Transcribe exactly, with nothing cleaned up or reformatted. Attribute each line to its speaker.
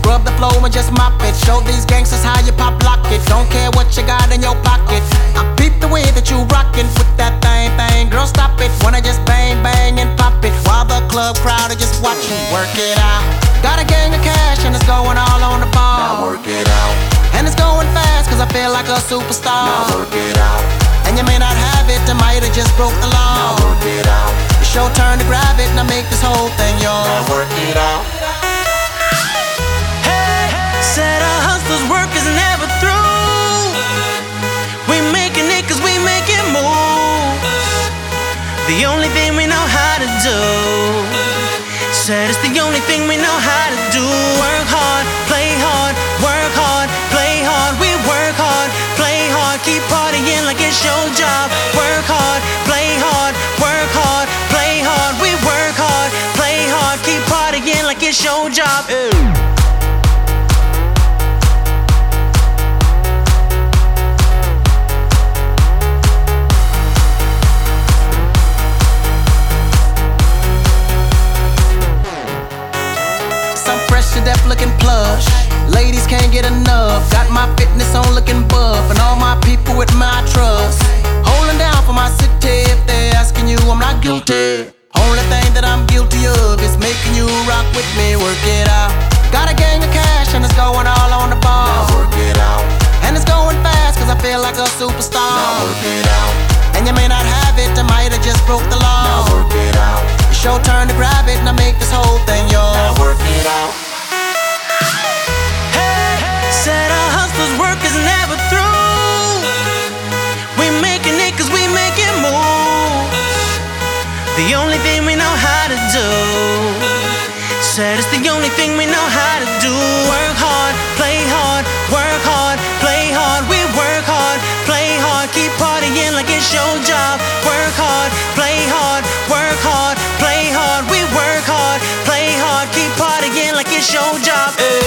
Speaker 1: Scrub the flow and just mop it. Show these gangsters how you pop lock it. Don't care what you got in your pocket. I peep the way that you rockin' with that thing, thing. Girl, stop it. Wanna just bang, bang and pop it while the club crowd are just watching. Work it out. Got a gang of cash and it's going all on the ball.
Speaker 2: Now work it out.
Speaker 1: And it's going fast cause I feel like a superstar.
Speaker 2: Now work it out.
Speaker 1: And you may not have it, I might have just broke the law.
Speaker 2: Now work it out.
Speaker 1: It's your turn to grab it and I make this whole thing yours.
Speaker 2: Now work it out.
Speaker 3: Hey, said our hustlers' work is never through. We making it cause we making moves. The only thing we know how to do. Said it's the only thing we know how to do. Work hard, play hard, work hard, play hard. We work hard, play hard, keep partying like it's your job. Work hard, play hard, work hard, play hard. We work hard, play hard, keep partying like it's your job.
Speaker 1: Fresh to death looking plush. Ladies can't get enough. Got my fitness on looking buff. And all my people with my trust. Holding down for my city. If they're asking you, I'm not guilty. Only thing that I'm guilty of is making you rock with me. Work it out. Got a gang of cash and it's going all on the ball.
Speaker 2: Now work it out.
Speaker 1: And it's going fast cause I feel like a superstar.
Speaker 2: Now work it out.
Speaker 1: And you may not have it, I might have just broke the law.
Speaker 2: Now work it out.
Speaker 1: It's your turn to grab it and I make this whole thing yours.
Speaker 2: Now work it out.
Speaker 3: Said our hustlers' work is never through. We making it cause we making moves. The only thing we know how to do. Said it's the only thing we know how to do. Work hard, play hard, work hard, play hard. We work hard, play hard, keep partying like it's your job. Work hard, play hard, work hard, play hard. We work hard, play hard, keep partying like it's your job.